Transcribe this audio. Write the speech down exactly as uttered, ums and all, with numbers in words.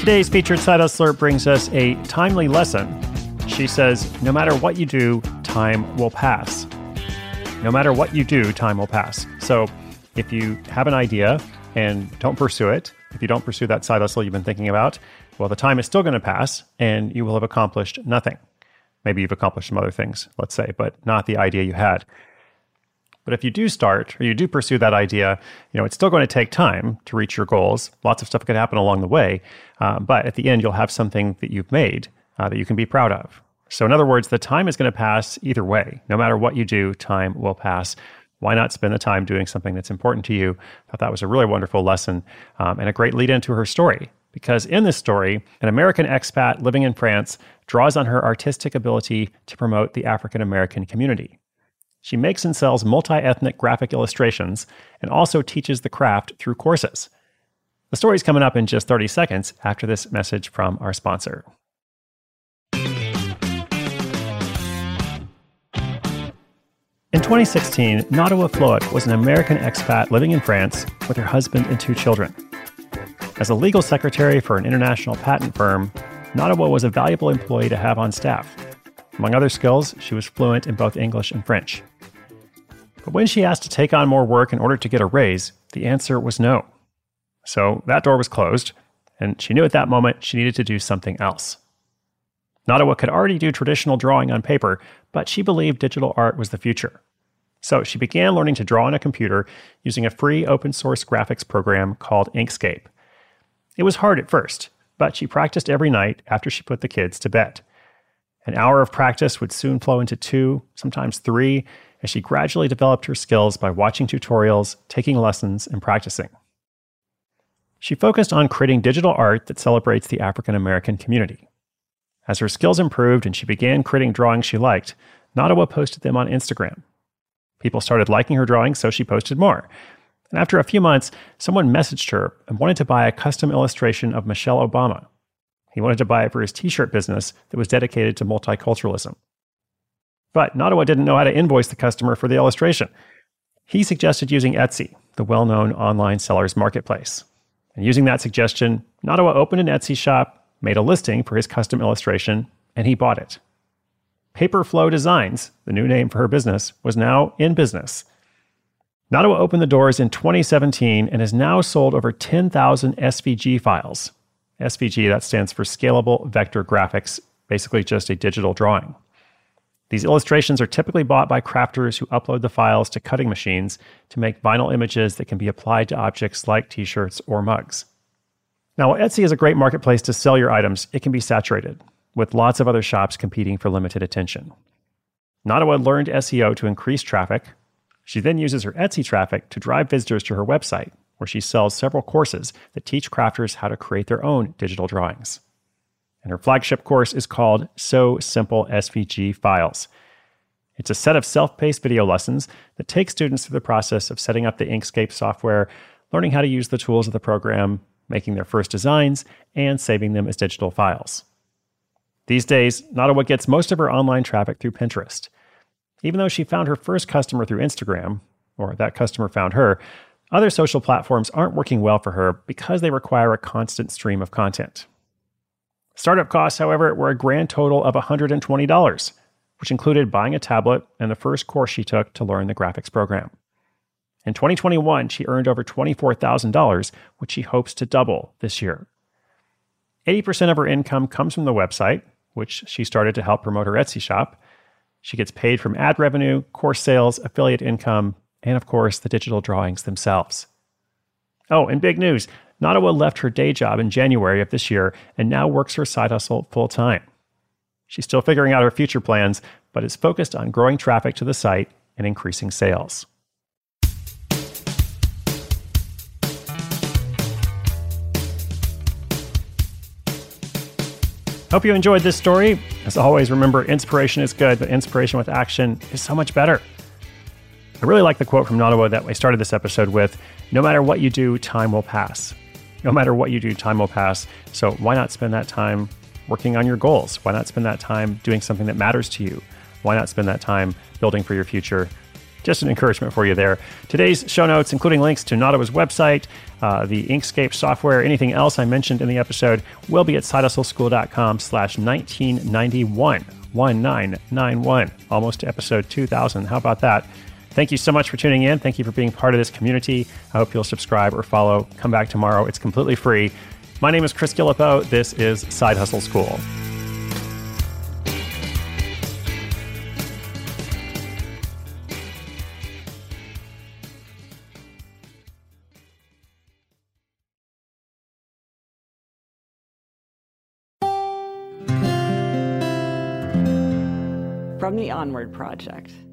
Today's featured side hustler brings us a timely lesson. She says, no matter what you do, time will pass. No matter what you do, time will pass. So if you have an idea and don't pursue it, if you don't pursue that side hustle you've been thinking about, well, the time is still going to pass and you will have accomplished nothing. Maybe you've accomplished some other things, let's say, but not the idea you had. But if you do start or you do pursue that idea, you know, it's still going to take time to reach your goals. Lots of stuff could happen along the way. Uh, but at the end, you'll have something that you've made uh, that you can be proud of. So in other words, the time is going to pass either way. No matter what you do, time will pass. Why not spend the time doing something that's important to you? I thought that was a really wonderful lesson um, and a great lead into her story. Because in this story, an American expat living in France draws on her artistic ability to promote the African American community. She makes and sells multi-ethnic graphic illustrations and also teaches the craft through courses. The story's coming up in just thirty seconds after this message from our sponsor. In twenty sixteen, Nadawa Float was an American expat living in France with her husband and two children. As a legal secretary for an international patent firm, Nadawa was a valuable employee to have on staff. Among other skills, she was fluent in both English and French. But when she asked to take on more work in order to get a raise, the answer was no. So that door was closed, and she knew at that moment she needed to do something else. Nadawa could already do traditional drawing on paper, but she believed digital art was the future. So she began learning to draw on a computer using a free open-source graphics program called Inkscape. It was hard at first, but she practiced every night after she put the kids to bed. An hour of practice would soon flow into two, sometimes three, as she gradually developed her skills by watching tutorials, taking lessons, and practicing. She focused on creating digital art that celebrates the African American community. As her skills improved and she began creating drawings she liked, Nadawa posted them on Instagram. People started liking her drawings, so she posted more. And after a few months, someone messaged her and wanted to buy a custom illustration of Michelle Obama. He wanted to buy it for his t-shirt business that was dedicated to multiculturalism. But Nadawa didn't know how to invoice the customer for the illustration. He suggested using Etsy, the well-known online sellers marketplace. And using that suggestion, Nadawa opened an Etsy shop, made a listing for his custom illustration, and he bought it. Paperflow Designs, the new name for her business, was now in business. Nadawa opened the doors in twenty seventeen and has now sold over ten thousand S V G files. S V G, that stands for Scalable Vector Graphics, basically just a digital drawing. These illustrations are typically bought by crafters who upload the files to cutting machines to make vinyl images that can be applied to objects like t-shirts or mugs. Now, while Etsy is a great marketplace to sell your items, it can be saturated, with lots of other shops competing for limited attention. Nadawa learned S E O to increase traffic. She then uses her Etsy traffic to drive visitors to her website, where she sells several courses that teach crafters how to create their own digital drawings. And her flagship course is called So Simple S V G Files. It's a set of self-paced video lessons that take students through the process of setting up the Inkscape software, learning how to use the tools of the program, making their first designs, and saving them as digital files. These days, Nadawa gets most of her online traffic through Pinterest. Even though she found her first customer through Instagram, or that customer found her, other social platforms aren't working well for her because they require a constant stream of content. Startup costs, however, were a grand total of one hundred twenty dollars, which included buying a tablet and the first course she took to learn the graphics program. In twenty twenty-one, she earned over twenty-four thousand dollars, which she hopes to double this year. eighty percent of her income comes from the website, which she started to help promote her Etsy shop. She gets paid from ad revenue, course sales, affiliate income, and of course, the digital drawings themselves. Oh, and big news, Nadawa left her day job in January of this year and now works her side hustle full-time. She's still figuring out her future plans, but is focused on growing traffic to the site and increasing sales. Hope you enjoyed this story. As always, remember, inspiration is good, but inspiration with action is so much better. I really like the quote from Nadawa that I started this episode with: no matter what you do, time will pass. No matter what you do, time will pass. So why not spend that time working on your goals? Why not spend that time doing something that matters to you? Why not spend that time building for your future? just an encouragement for you there. Today's show notes, including links to Nottawa's website, uh, the Inkscape software, anything else I mentioned in the episode, will be at sidehustleschool.com slash 1991, one nine nine one, almost to episode two thousand. How about that? Thank you so much for tuning in. Thank you for being part of this community. I hope you'll subscribe or follow. Come back tomorrow. It's completely free. My name is Chris Guillebeau. This is Side Hustle School. From the Onward Project.